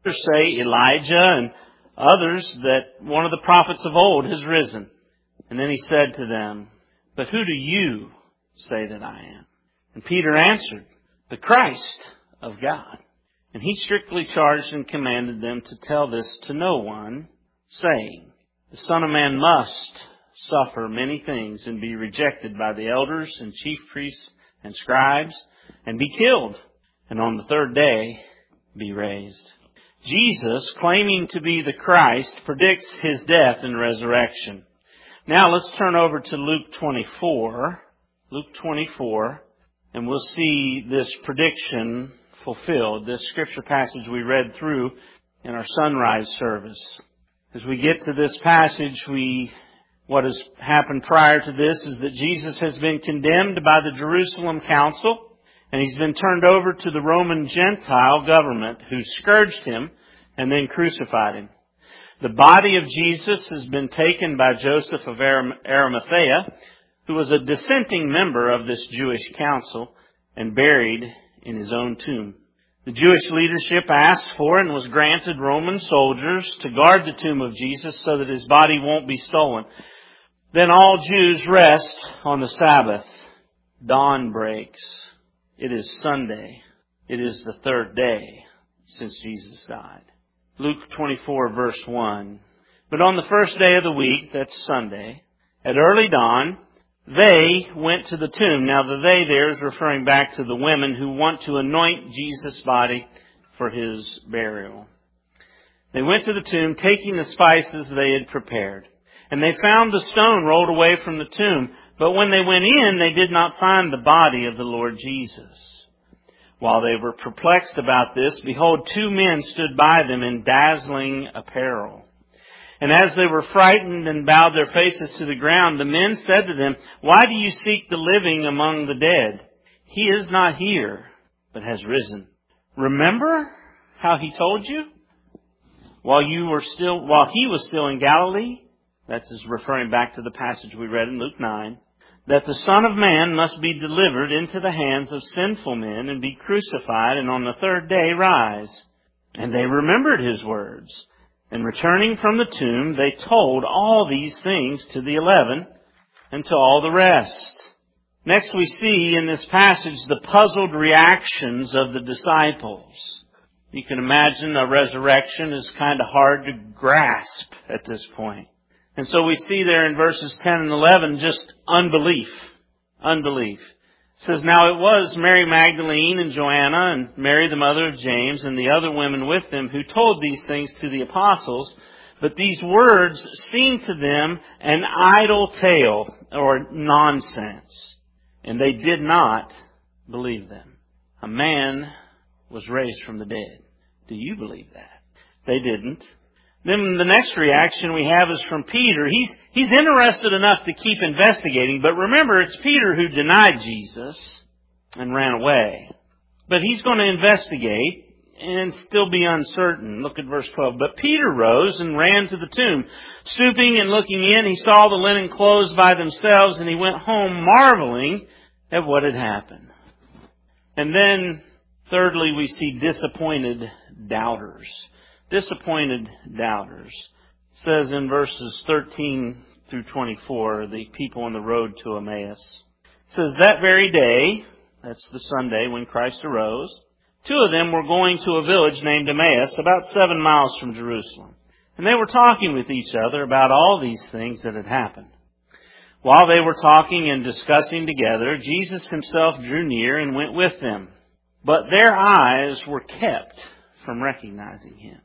Others say Elijah, and others that one of the prophets of old has risen. And then he said to them, "But who do you say that I am?" And Peter answered, "The Christ of God." And he strictly charged and commanded them to tell this to no one, saying, "The Son of Man must suffer many things and be rejected by the elders and chief priests and scribes and be killed, and on the third day be raised." Jesus, claiming to be the Christ, predicts His death and resurrection. Now let's turn over to Luke 24. Luke 24, and we'll see this prediction fulfilled, this scripture passage we read through in our sunrise service. As we get to this passage, what has happened prior to this is that Jesus has been condemned by the Jerusalem Council, and He's been turned over to the Roman Gentile government, who scourged Him and then crucified Him. The body of Jesus has been taken by Joseph of Arimathea, who was a dissenting member of this Jewish council, and buried in his own tomb. The Jewish leadership asked for and was granted Roman soldiers to guard the tomb of Jesus so that His body won't be stolen. Then all Jews rest on the Sabbath. Dawn breaks. It is Sunday. It is the third day since Jesus died. Luke 24 verse 1. But on the first day of the week, that's Sunday, at early dawn, they went to the tomb. Now the they there is referring back to the women who want to anoint Jesus' body for His burial. They went to the tomb, taking the spices they had prepared. And they found the stone rolled away from the tomb. But when they went in, they did not find the body of the Lord Jesus. While they were perplexed about this, behold, two men stood by them in dazzling apparel. And as they were frightened and bowed their faces to the ground, the men said to them, "Why do you seek the living among the dead? He is not here, but has risen. Remember how He told you while He was still in Galilee?" That's referring back to the passage we read in Luke 9. "That the Son of Man must be delivered into the hands of sinful men and be crucified, and on the third day rise." And they remembered His words. And returning from the tomb, they told all these things to the 11 and to all the rest. Next we see in this passage the puzzled reactions of the disciples. You can imagine a resurrection is kind of hard to grasp at this point. And so we see there in verses 10 and 11 just unbelief. Unbelief. It says, "Now it was Mary Magdalene and Joanna and Mary the mother of James and the other women with them who told these things to the apostles. But these words seemed to them an idle tale or nonsense. And they did not believe them." A man was raised from the dead. Do you believe that? They didn't. Then the next reaction we have is from Peter. He's interested enough to keep investigating, but remember, it's Peter who denied Jesus and ran away. But he's going to investigate and still be uncertain. Look at verse 12. "But Peter rose and ran to the tomb. Stooping and looking in, he saw the linen clothes by themselves, and he went home marveling at what had happened." And then, thirdly, we see disappointed doubters. Disappointed doubters. It says in verses 13 through 24, the people on the road to Emmaus. It says, "That very day," that's the Sunday when Christ arose, "two of them were going to a village named Emmaus, about 7 miles from Jerusalem. And they were talking with each other about all these things that had happened. While they were talking and discussing together, Jesus Himself drew near and went with them. But their eyes were kept from recognizing Him.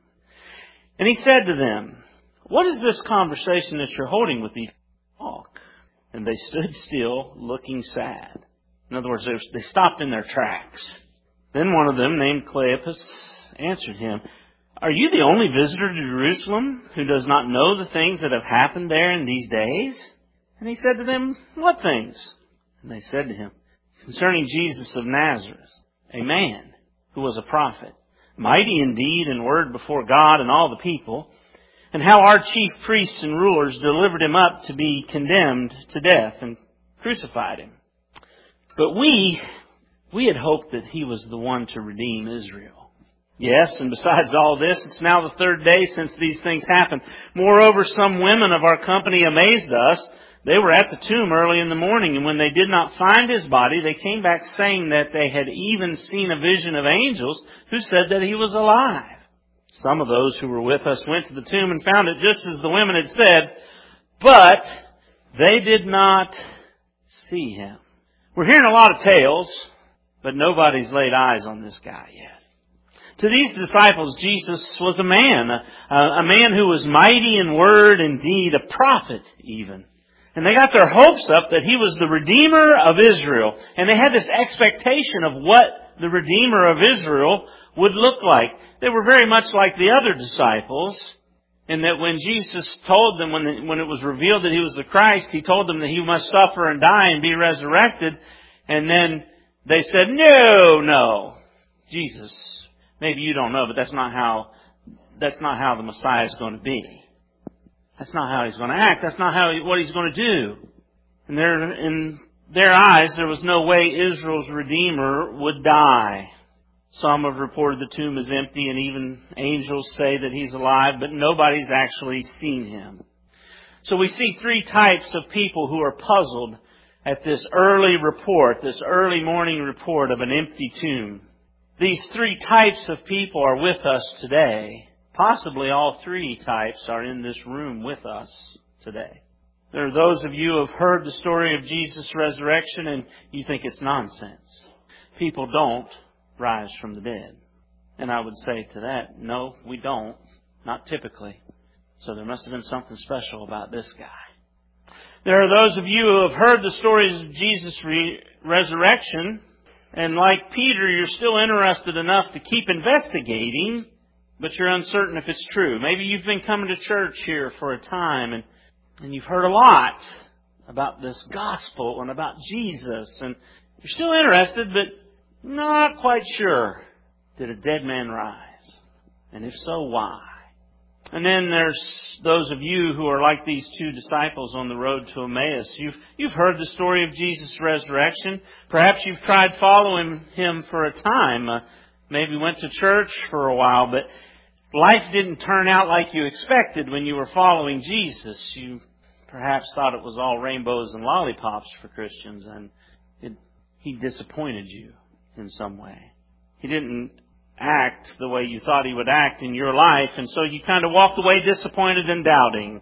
And He said to them, 'What is this conversation that you're holding with each talk?' And they stood still, looking sad." In other words, they stopped in their tracks. Then one of them, named Cleopas, answered Him, "Are you the only visitor to Jerusalem who does not know the things that have happened there in these days?" And He said to them, "What things?" And they said to Him, "Concerning Jesus of Nazareth, a man who was a prophet, mighty in deed and word before God and all the people, and how our chief priests and rulers delivered Him up to be condemned to death and crucified Him. But we had hoped that He was the one to redeem Israel." Yes, and besides all this, it's now the third day since these things happened. Moreover, some women of our company amazed us. They were at the tomb early in the morning, and when they did not find his body, they came back saying that they had even seen a vision of angels who said that he was alive. Some of those who were with us went to the tomb and found it just as the women had said, but they did not see him. We're hearing a lot of tales, but nobody's laid eyes on this guy yet. To these disciples, Jesus was a man who was mighty in word and deed, a prophet even. And they got their hopes up that he was the Redeemer of Israel. And they had this expectation of what the Redeemer of Israel would look like. They were very much like the other disciples, in that when Jesus told them, when it was revealed that he was the Christ, he told them that he must suffer and die and be resurrected. And then they said, no, Jesus, maybe you don't know, but that's not how the Messiah is going to be. That's not how he's going to act. That's not what he's going to do. And in their eyes, there was no way Israel's Redeemer would die. Some have reported the tomb is empty, and even angels say that he's alive, but nobody's actually seen him. So we see three types of people who are puzzled at this early morning report of an empty tomb. These three types of people are with us today. Possibly all three types are in this room with us today. There are those of you who have heard the story of Jesus' resurrection and you think it's nonsense. People don't rise from the dead. And I would say to that, no, we don't. Not typically. So there must have been something special about this guy. There are those of you who have heard the stories of Jesus' resurrection, and like Peter, you're still interested enough to keep investigating, but you're uncertain if it's true. Maybe you've been coming to church here for a time and you've heard a lot about this gospel and about Jesus, and you're still interested, but not quite sure. Did a dead man rise? And if so, why? And then there's those of you who are like these two disciples on the road to Emmaus. You've heard the story of Jesus' resurrection. Perhaps you've tried following him for a time. Maybe went to church for a while, but life didn't turn out like you expected when you were following Jesus. You perhaps thought it was all rainbows and lollipops for Christians, and he disappointed you in some way. He didn't act the way you thought he would act in your life, and so you kind of walked away disappointed and doubting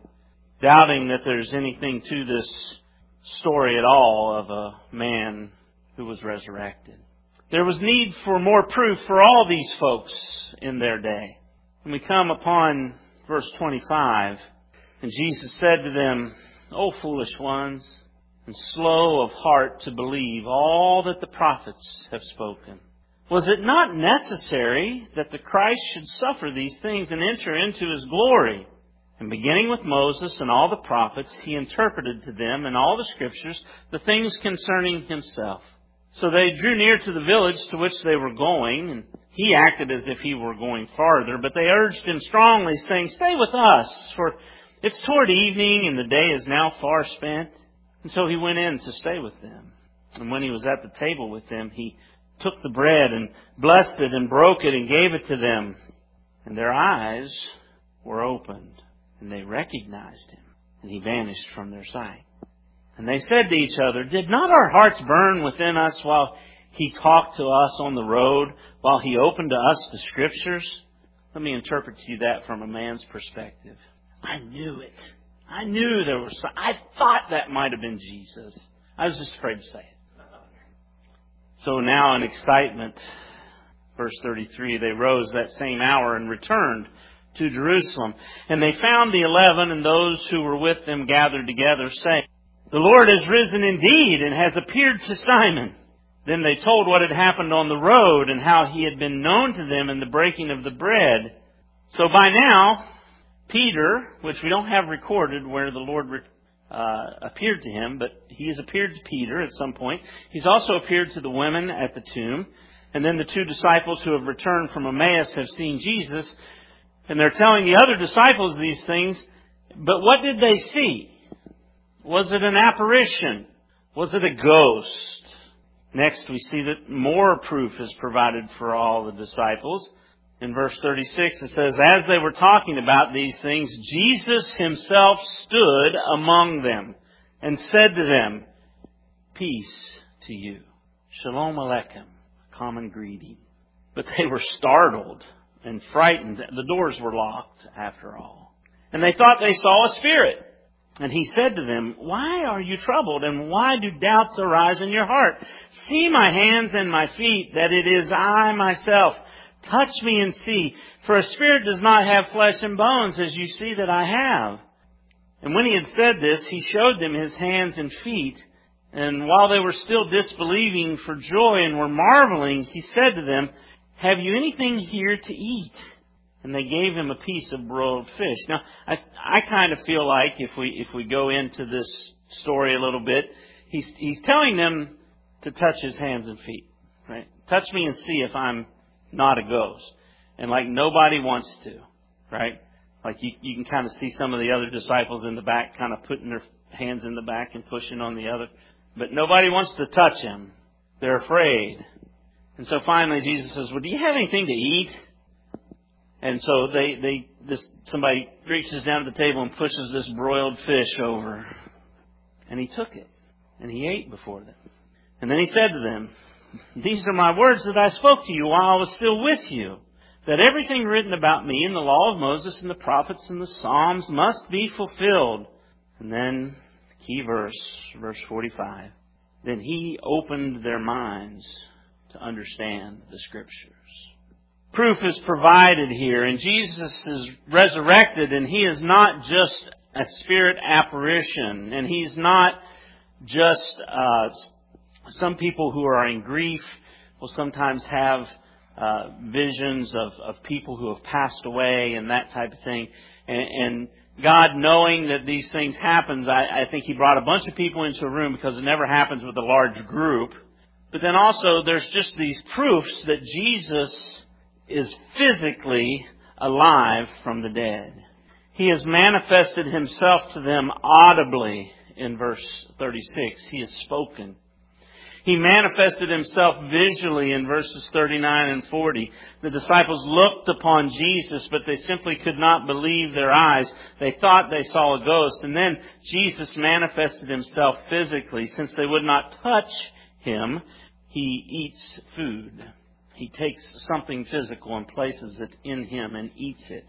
that there's anything to this story at all of a man who was resurrected. There was need for more proof for all these folks in their day. And we come upon verse 25, and Jesus said to them, O foolish ones, and slow of heart to believe all that the prophets have spoken. Was it not necessary that the Christ should suffer these things and enter into his glory? And beginning with Moses and all the prophets, he interpreted to them in all the Scriptures the things concerning himself. So they drew near to the village to which they were going, and he acted as if he were going farther, but they urged him strongly, saying, Stay with us, for it's toward evening, and the day is now far spent. And so he went in to stay with them. And when he was at the table with them, he took the bread and blessed it and broke it and gave it to them. And their eyes were opened, and they recognized him, and he vanished from their sight. And they said to each other, Did not our hearts burn within us while he talked to us on the road, while he opened to us the Scriptures? Let me interpret to you that from a man's perspective. I knew it. I knew there was I thought that might have been Jesus. I was just afraid to say it. So now in excitement, verse 33, they rose that same hour and returned to Jerusalem. And they found the 11 and those who were with them gathered together, saying, The Lord has risen indeed and has appeared to Simon. Then they told what had happened on the road and how he had been known to them in the breaking of the bread. So by now, Peter, which we don't have recorded where the Lord appeared to him, but he has appeared to Peter at some point. He's also appeared to the women at the tomb. And then the two disciples who have returned from Emmaus have seen Jesus. And they're telling the other disciples these things. But what did they see? Was it an apparition? Was it a ghost? Next we see that more proof is provided for all the disciples. In verse 36 it says, as they were talking about these things, Jesus himself stood among them and said to them, peace to you. Shalom Aleichem, common greeting. But they were startled and frightened. The doors were locked after all. And they thought they saw a spirit. And he said to them, why are you troubled, and why do doubts arise in your heart? See my hands and my feet, that it is I myself. Touch me and see, for a spirit does not have flesh and bones, as you see that I have. And when he had said this, he showed them his hands and feet. And while they were still disbelieving for joy and were marveling, he said to them, have you anything here to eat? And they gave him a piece of broiled fish. Now, I kind of feel like if we go into this story a little bit, he's telling them to touch his hands and feet, right? Touch me and see if I'm not a ghost. And like nobody wants to, right? Like you can kind of see some of the other disciples in the back kind of putting their hands in the back and pushing on the other. But nobody wants to touch him. They're afraid. And so finally Jesus says, well, do you have anything to eat? And so somebody reaches down to the table and pushes this broiled fish over. And he took it. And he ate before them. And then he said to them, these are my words that I spoke to you while I was still with you, that everything written about me in the law of Moses and the prophets and the Psalms must be fulfilled. And then, key verse 45. Then he opened their minds to understand the Scriptures. Proof is provided here, and Jesus is resurrected, and he is not just a spirit apparition, and he's not just some people who are in grief will sometimes have visions of people who have passed away and that type of thing. And God, knowing that these things happen, I think he brought a bunch of people into a room because it never happens with a large group. But then also there's just these proofs that Jesus is physically alive from the dead. He has manifested himself to them audibly in verse 36. He has spoken. He manifested himself visually in verses 39 and 40. The disciples looked upon Jesus, but they simply could not believe their eyes. They thought they saw a ghost. And then Jesus manifested himself physically. Since they would not touch him, he eats food. He takes something physical and places it in him and eats it.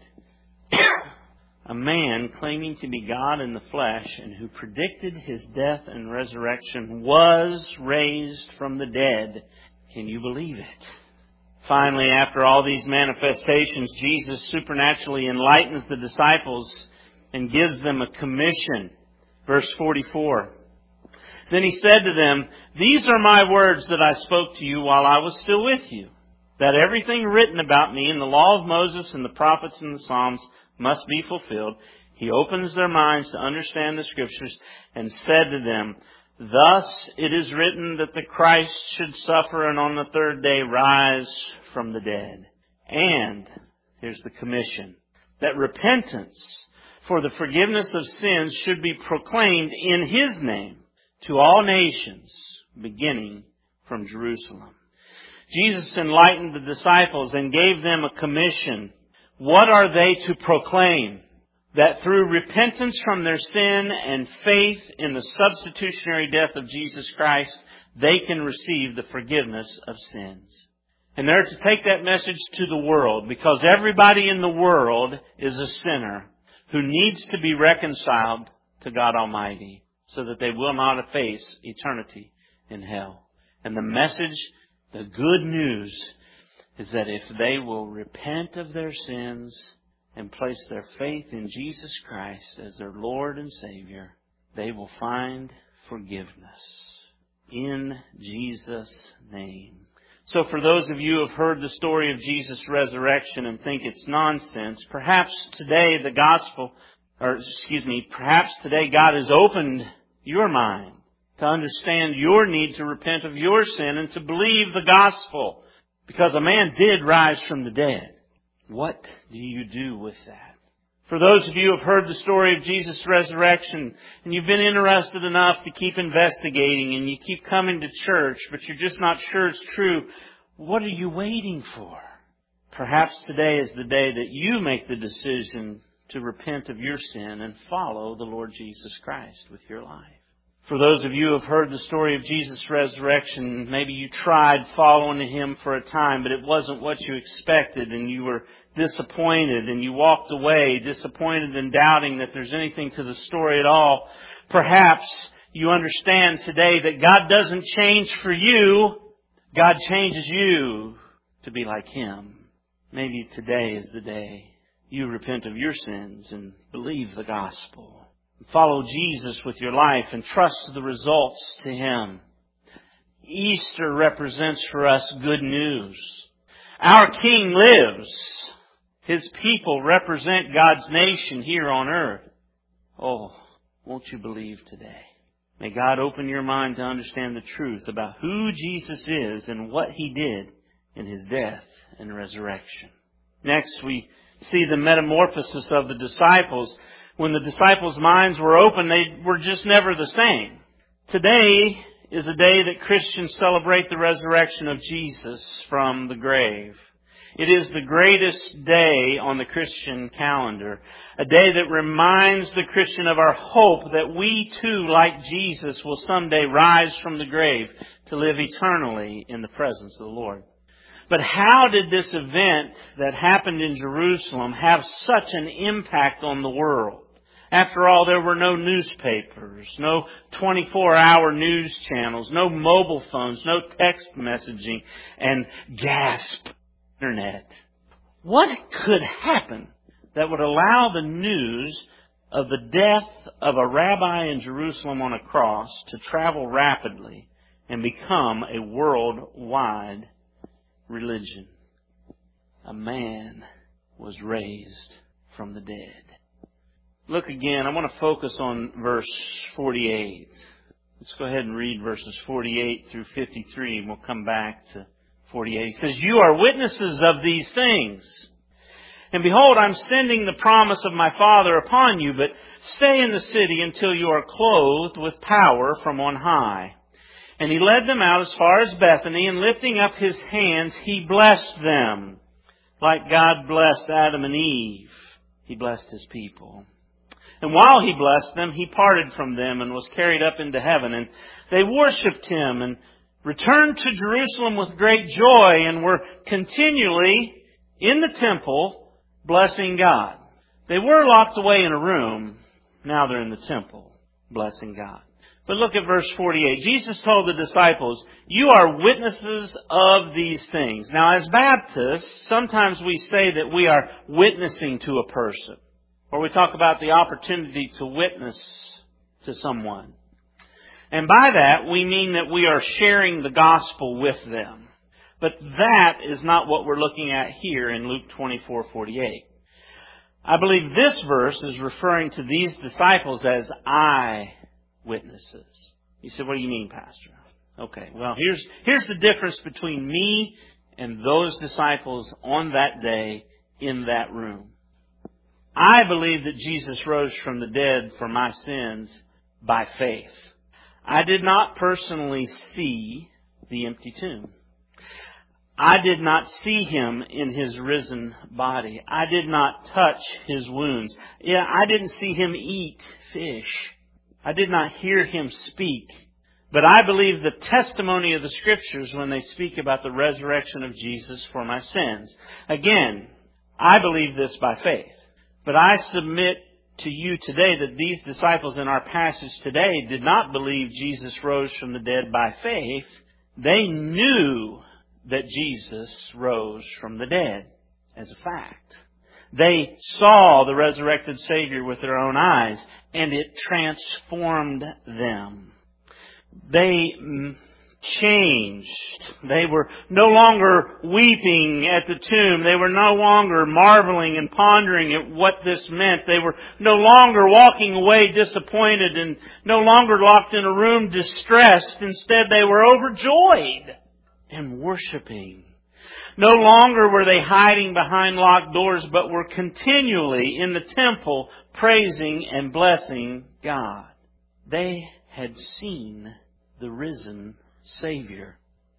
A man claiming to be God in the flesh and who predicted his death and resurrection was raised from the dead. Can you believe it? Finally, after all these manifestations, Jesus supernaturally enlightens the disciples and gives them a commission. Verse 44. Then he said to them, these are my words that I spoke to you while I was still with you, that everything written about me in the law of Moses and the prophets and the Psalms must be fulfilled. He opens their minds to understand the Scriptures and said to them, thus it is written that the Christ should suffer and on the third day rise from the dead. And, here's the commission, that repentance for the forgiveness of sins should be proclaimed in his name to all nations, beginning from Jerusalem. Jesus enlightened the disciples and gave them a commission. What are they to proclaim? That through repentance from their sin and faith in the substitutionary death of Jesus Christ, they can receive the forgiveness of sins. And they're to take that message to the world, because everybody in the world is a sinner who needs to be reconciled to God Almighty so that they will not face eternity in hell. And the message, the good news, is that if they will repent of their sins and place their faith in Jesus Christ as their Lord and Savior, they will find forgiveness in Jesus' name. So for those of you who have heard the story of Jesus' resurrection and think it's nonsense, perhaps today perhaps today God has opened your mind to understand your need to repent of your sin and to believe the gospel. Because a man did rise from the dead. What do you do with that? For those of you who have heard the story of Jesus' resurrection and you've been interested enough to keep investigating and you keep coming to church, but you're just not sure it's true, what are you waiting for? Perhaps today is the day that you make the decision to repent of your sin and follow the Lord Jesus Christ with your life. For those of you who have heard the story of Jesus' resurrection, maybe you tried following Him for a time, but it wasn't what you expected, and you were disappointed, and you walked away disappointed and doubting that there's anything to the story at all. Perhaps you understand today that God doesn't change for you. God changes you to be like Him. Maybe today is the day you repent of your sins and believe the gospel. Follow Jesus with your life and trust the results to Him. Easter represents for us good news. Our King lives. His people represent God's nation here on earth. Oh, won't you believe today? May God open your mind to understand the truth about who Jesus is and what He did in His death and resurrection. Next, we see the metamorphosis of the disciples. When the disciples' minds were open, they were just never the same. Today is a day that Christians celebrate the resurrection of Jesus from the grave. It is the greatest day on the Christian calendar, a day that reminds the Christian of our hope that we too, like Jesus, will someday rise from the grave to live eternally in the presence of the Lord. But how did this event that happened in Jerusalem have such an impact on the world? After all, there were no newspapers, no 24-hour news channels, no mobile phones, no text messaging, and gasp, internet. What could happen that would allow the news of the death of a rabbi in Jerusalem on a cross to travel rapidly and become a worldwide religion? A man was raised from the dead. Look again, I want to focus on verse 48. Let's go ahead and read verses 48 through 53 and we'll come back to 48. It says, "You are witnesses of these things. And behold, I'm sending the promise of my Father upon you, but stay in the city until you are clothed with power from on high." And He led them out as far as Bethany, and lifting up His hands, He blessed them. Like God blessed Adam and Eve, He blessed His people. And while He blessed them, He parted from them and was carried up into heaven. And they worshipped Him and returned to Jerusalem with great joy and were continually in the temple blessing God. They were locked away in a room. Now they're in the temple blessing God. But look at verse 48. Jesus told the disciples, "You are witnesses of these things." Now, as Baptists, sometimes we say that we are witnessing to a person, or we talk about the opportunity to witness to someone. And by that, we mean that we are sharing the gospel with them. But that is not what we're looking at here in Luke 24:48. I believe this verse is referring to these disciples as eyewitnesses. You said, "What do you mean, Pastor?" Okay, well, here's the difference between me and those disciples on that day in that room. I believe that Jesus rose from the dead for my sins by faith. I did not personally see the empty tomb. I did not see Him in His risen body. I did not touch His wounds. I didn't see Him eat fish. I did not hear Him speak. But I believe the testimony of the Scriptures when they speak about the resurrection of Jesus for my sins. Again, I believe this by faith. But I submit to you today that these disciples in our passage today did not believe Jesus rose from the dead by faith. They knew that Jesus rose from the dead as a fact. They saw the resurrected Savior with their own eyes, and it transformed them. They changed. They were no longer weeping at the tomb. They were no longer marveling and pondering at what this meant. They were no longer walking away disappointed and no longer locked in a room distressed. Instead, they were overjoyed and worshiping. No longer were they hiding behind locked doors, but were continually in the temple praising and blessing God. They had seen the risen Savior.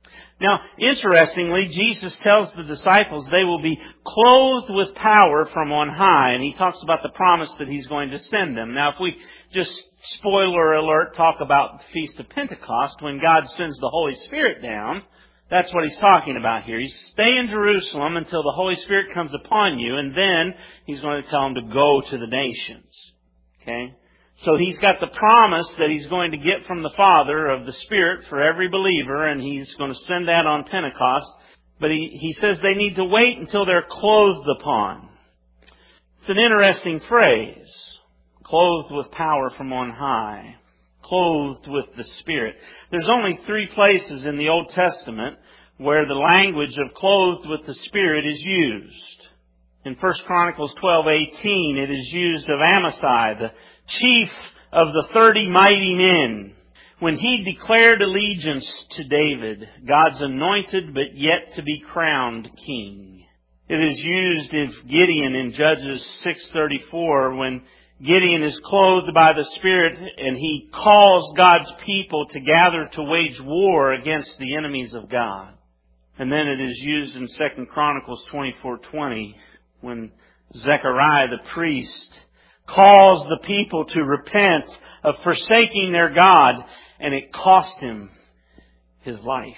Now, interestingly, Jesus tells the disciples they will be clothed with power from on high, and He talks about the promise that He's going to send them. Now, if we just, spoiler alert, talk about the Feast of Pentecost, when God sends the Holy Spirit down, that's what He's talking about here. You stay in Jerusalem until the Holy Spirit comes upon you, and then He's going to tell them to go to the nations. Okay? So He's got the promise that He's going to get from the Father of the Spirit for every believer, and He's going to send that on Pentecost. But He says they need to wait until they're clothed upon. It's an interesting phrase. Clothed with power from on high. Clothed with the Spirit. There's only 3 places in the Old Testament where the language of clothed with the Spirit is used. In 1 Chronicles 12:18, it is used of Amasai, the chief of the 30 mighty men, when he declared allegiance to David, God's anointed but yet to be crowned king. It is used of Gideon in Judges 6:34, when Gideon is clothed by the Spirit and he calls God's people to gather to wage war against the enemies of God. And then it is used in 2 Chronicles 24:20, when Zechariah the priest calls the people to repent of forsaking their God, and it cost him his life.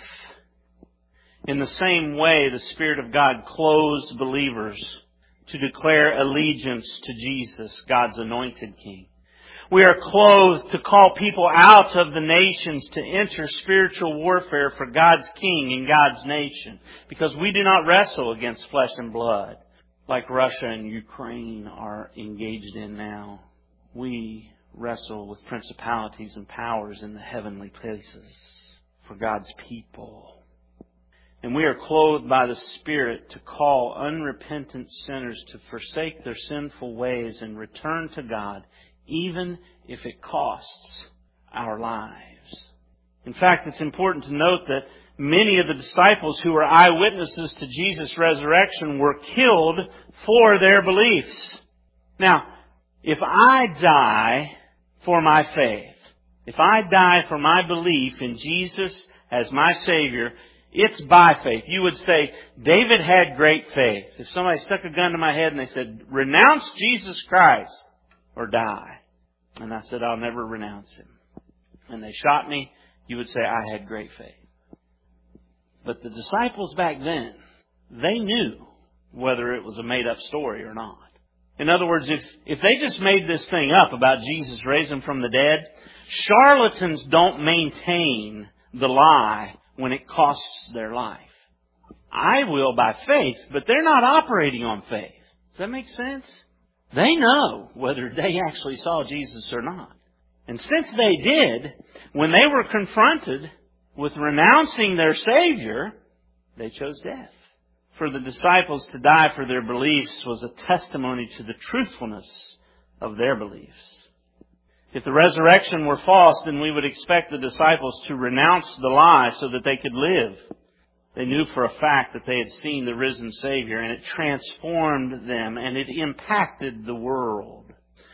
In the same way, the Spirit of God clothes believers to declare allegiance to Jesus, God's anointed King. We are clothed to call people out of the nations to enter spiritual warfare for God's King and God's nation, because we do not wrestle against flesh and blood, like Russia and Ukraine are engaged in now. We wrestle with principalities and powers in the heavenly places for God's people. And we are clothed by the Spirit to call unrepentant sinners to forsake their sinful ways and return to God, even if it costs our lives. In fact, it's important to note that many of the disciples who were eyewitnesses to Jesus' resurrection were killed for their beliefs. Now, if I die for my faith, if I die for my belief in Jesus as my Savior, it's by faith. You would say, David had great faith. If somebody stuck a gun to my head and they said, renounce Jesus Christ or die. And I said, I'll never renounce Him. And they shot me, you would say, I had great faith. But the disciples back then, they knew whether it was a made-up story or not. In other words, if they just made this thing up about Jesus raising from the dead, charlatans don't maintain the lie when it costs their life. I will by faith, but they're not operating on faith. Does that make sense? They know whether they actually saw Jesus or not. And since they did, when they were confronted with renouncing their Savior, they chose death. For the disciples to die for their beliefs was a testimony to the truthfulness of their beliefs. If the resurrection were false, then we would expect the disciples to renounce the lie so that they could live. They knew for a fact that they had seen the risen Savior, and it transformed them, and it impacted the world.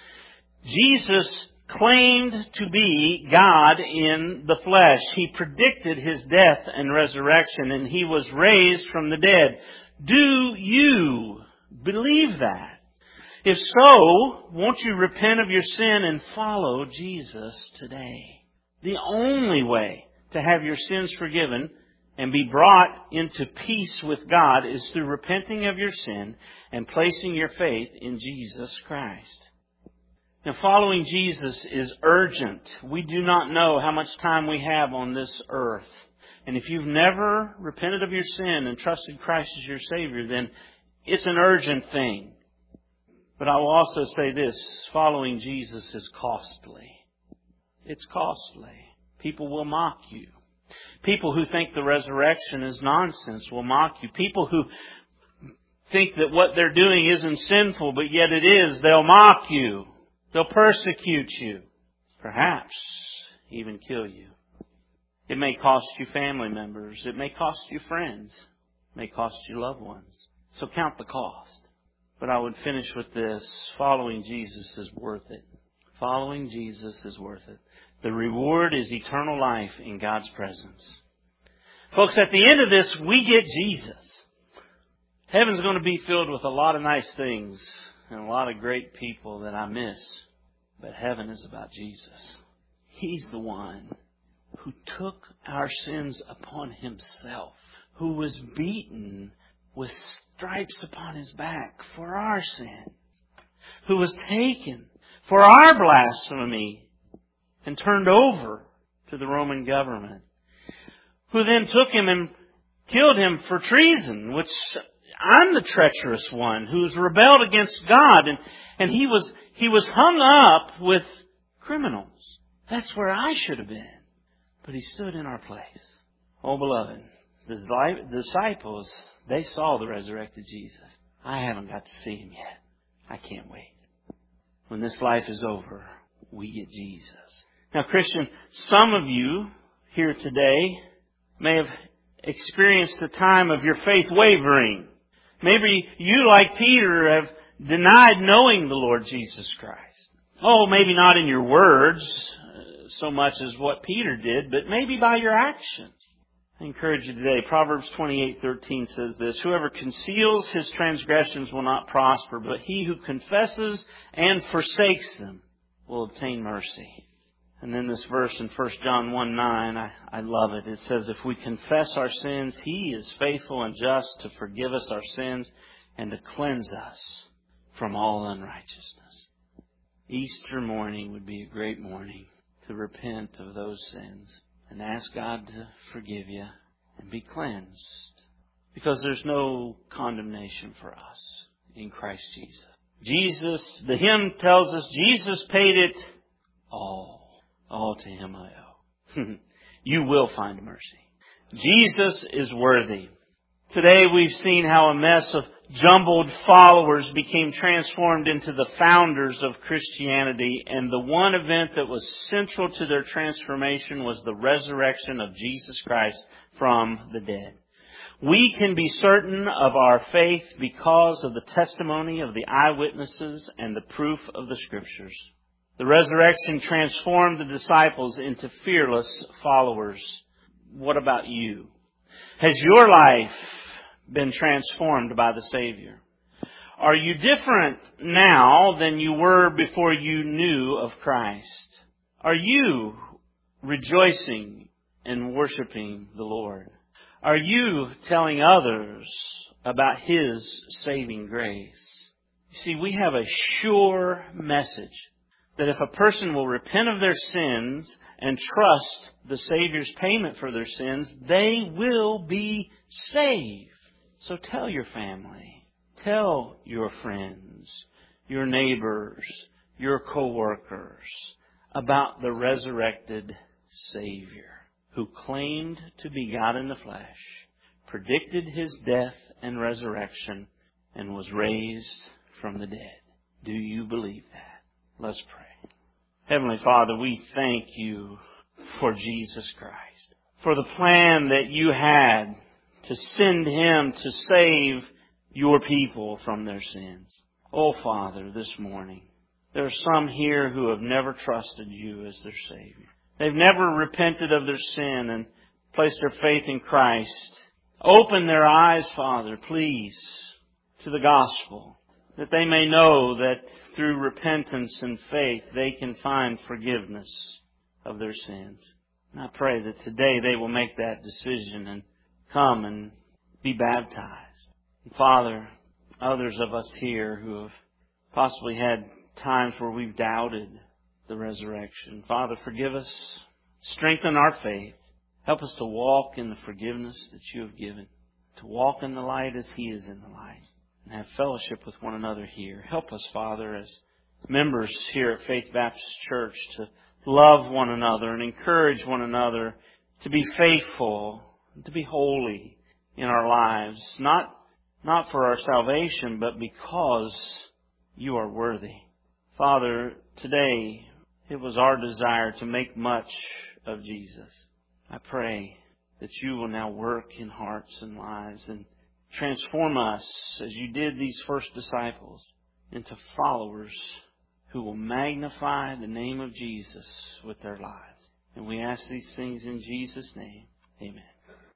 Jesus claimed to be God in the flesh. He predicted His death and resurrection, and He was raised from the dead. Do you believe that? If so, won't you repent of your sin and follow Jesus today? The only way to have your sins forgiven and be brought into peace with God is through repenting of your sin and placing your faith in Jesus Christ. Now, following Jesus is urgent. We do not know how much time we have on this earth. And if you've never repented of your sin and trusted Christ as your Savior, then it's an urgent thing. But I will also say this, following Jesus is costly. It's costly. People will mock you. People who think the resurrection is nonsense will mock you. People who think that what they're doing isn't sinful, but yet it is, they'll mock you. They'll persecute you. Perhaps even kill you. It may cost you family members. It may cost you friends. It may cost you loved ones. So count the cost. But I would finish with this. Following Jesus is worth it. Following Jesus is worth it. The reward is eternal life in God's presence. Folks, at the end of this, we get Jesus. Heaven's going to be filled with a lot of nice things and a lot of great people that I miss. But heaven is about Jesus. He's the one who took our sins upon Himself, who was beaten with stripes upon His back for our sin, who was taken for our blasphemy and turned over to the Roman government, who then took Him and killed Him for treason, which I'm the treacherous one who's rebelled against God, and He was hung up with criminals. That's where I should have been. But He stood in our place. Oh, beloved, the disciples, they saw the resurrected Jesus. I haven't got to see Him yet. I can't wait. When this life is over, we get Jesus. Now, Christian, some of you here today may have experienced a time of your faith wavering. Maybe you, like Peter, have denied knowing the Lord Jesus Christ. Oh, maybe not in your words so much as what Peter did, but maybe by your actions. I encourage you today. Proverbs 28:13 says this: "Whoever conceals his transgressions will not prosper, but he who confesses and forsakes them will obtain mercy." And then this verse in 1 John 1:9, I love it. It says, "If we confess our sins, He is faithful and just to forgive us our sins and to cleanse us from all unrighteousness." Easter morning would be a great morning to repent of those sins and ask God to forgive you and be cleansed. Because there's no condemnation for us in Christ Jesus. Jesus, the hymn tells us, Jesus paid it all. All to Him I owe. You will find mercy. Jesus is worthy. Today we've seen how a mess of jumbled followers became transformed into the founders of Christianity, and the one event that was central to their transformation was the resurrection of Jesus Christ from the dead. We can be certain of our faith because of the testimony of the eyewitnesses and the proof of the Scriptures. The resurrection transformed the disciples into fearless followers. What about you? Has your life been transformed by the Savior? Are you different now than you were before you knew of Christ? Are you rejoicing and worshiping the Lord? Are you telling others about His saving grace? You see, we have a sure message that if a person will repent of their sins and trust the Savior's payment for their sins, they will be saved. So tell your family, tell your friends, your neighbors, your co-workers about the resurrected Savior who claimed to be God in the flesh, predicted His death and resurrection, and was raised from the dead. Do you believe that? Let's pray. Heavenly Father, we thank You for Jesus Christ, for the plan that You had to send Him to save Your people from their sins. Oh, Father, this morning, there are some here who have never trusted You as their Savior. They've never repented of their sin and placed their faith in Christ. Open their eyes, Father, please, to the gospel, that they may know that through repentance and faith they can find forgiveness of their sins. And I pray that today they will make that decision and come and be baptized. And Father, others of us here who have possibly had times where we've doubted the resurrection, Father, forgive us, strengthen our faith, help us to walk in the forgiveness that You have given, to walk in the light as He is in the light, and have fellowship with one another here. Help us, Father, as members here at Faith Baptist Church to love one another and encourage one another to be faithful, to be holy in our lives, not for our salvation, but because You are worthy. Father, today it was our desire to make much of Jesus. I pray that You will now work in hearts and lives and transform us, as You did these first disciples, into followers who will magnify the name of Jesus with their lives. And we ask these things in Jesus' name. Amen.